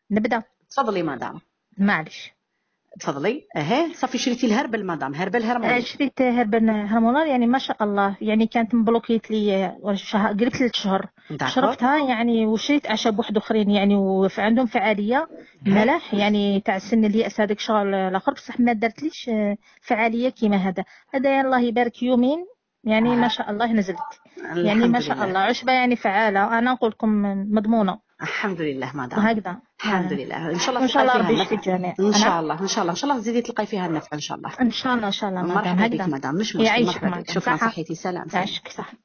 نبدا. تفضلي مدام. معليش. تفضلي. صافي شريتي الهربل مدام، هربل هرموني. شريت هربن هرمونال، يعني ما شاء الله، يعني كانت مبلوكيت لي شهر، قريب 3 شهور. داكور. شربتها يعني، وشريت اعشاب واحد اخرين يعني، وعندهم فعاليه اه ملاح يعني تاع السن الياس هذاك الشهر الاخر، بصح ما درتليش فعاليه كيما هذا الله يبارك يومين يعني ما شاء الله نزلت. يعني ما الحمد شاء لله. الله عشبه يعني فعاله، انا نقول لكم مضمونه. الحمد لله مدام. وهكذا الحمد لله، ان شاء الله وان شاء تلقاي الله فيها ربي يشفي النفع. الجميع. ان نعم شاء الله ان شاء الله ان شاء الله تزيدي تلقاي فيها النفع ان شاء الله. ان شاء الله ان شاء الله مدام. مرحبا بك هكذا مدام، مش مشكل، يعيشك مرحبا بك، مدام. شكرا، صحه. صحيتي، سلام سلام. يعيشك صح.